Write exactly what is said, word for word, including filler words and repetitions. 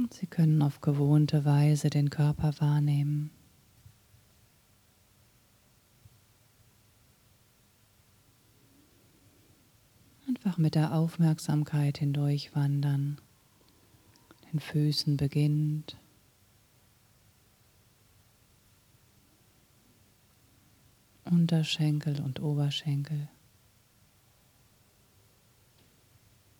Sie können auf gewohnte Weise den Körper wahrnehmen. Einfach mit der Aufmerksamkeit hindurch wandern, den Füßen beginnt, Unterschenkel und Oberschenkel,